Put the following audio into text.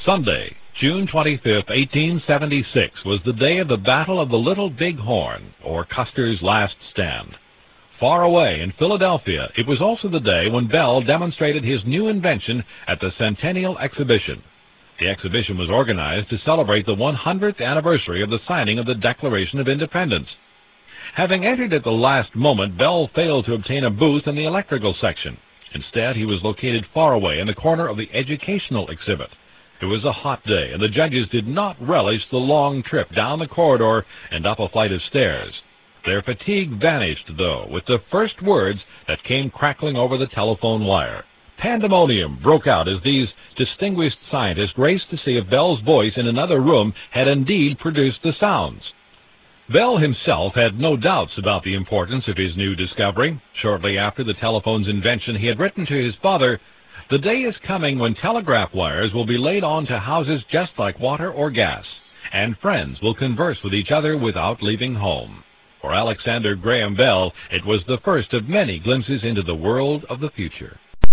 Sunday, June 25, 1876, was the day of the Battle of the Little Big Horn, or Custer's Last Stand. Far away in Philadelphia, it was also the day when Bell demonstrated his new invention at the Centennial Exhibition. The exhibition was organized to celebrate the 100th anniversary of the signing of the Declaration of Independence. Having entered at the last moment, Bell failed to obtain a booth in the electrical section. Instead, he was located far away in the corner of the educational exhibit. It was a hot day, and the judges did not relish the long trip down the corridor and up a flight of stairs. Their fatigue vanished, though, with the first words that came crackling over the telephone wire. Pandemonium broke out as these distinguished scientists raced to see if Bell's voice in another room had indeed produced the sounds. Bell himself had no doubts about the importance of his new discovery. Shortly after the telephone's invention, he had written to his father, "The day is coming when telegraph wires will be laid on to houses just like water or gas, and friends will converse with each other without leaving home." For Alexander Graham Bell, it was the first of many glimpses into the world of the future.